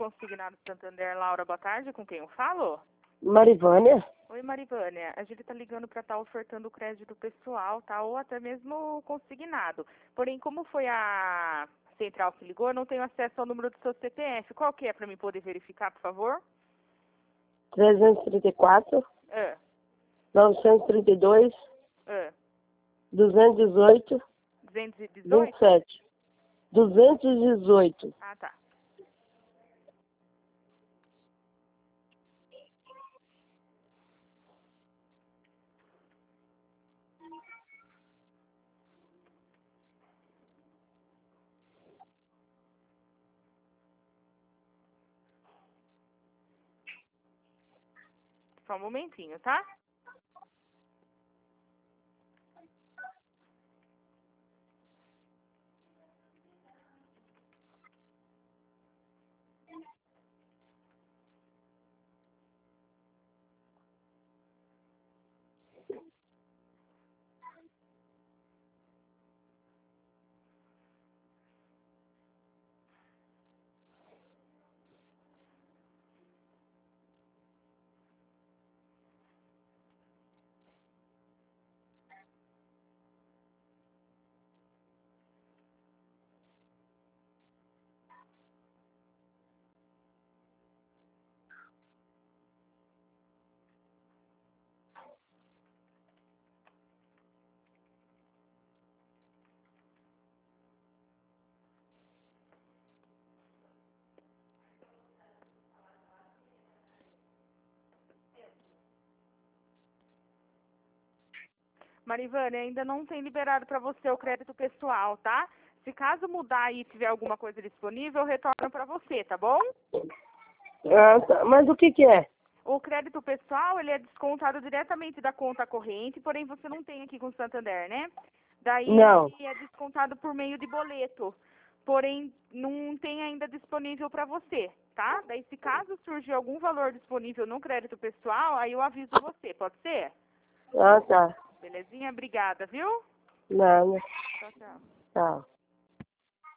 consignado Santander, Laura, boa tarde. Com quem eu falo? Marivânia? Oi, Marivânia. A gente tá ligando para estar ofertando crédito pessoal, tá? Ou até mesmo consignado. Porém, como foi a central que ligou, eu não tenho acesso ao número do seu CPF. Qual que é para mim poder verificar, por favor? 334, Ah, 932, ah. 218, 218? 27. 218. Ah, tá. Só um momentinho, tá? Marivânia, ainda não tem liberado para você o crédito pessoal, tá? Se caso mudar e tiver alguma coisa disponível, eu retorno para você, tá bom? Ah, tá. Mas o que que é? O crédito pessoal, ele é descontado diretamente da conta corrente, porém você não tem aqui com o Santander, né? Daí Não. ele é descontado por meio de boleto, porém não tem ainda disponível para você, tá? Daí se caso surgir algum valor disponível no crédito pessoal, aí eu aviso você, pode ser? Ah, tá. Belezinha? Obrigada, viu? Nada. Tchau, tchau. Tá.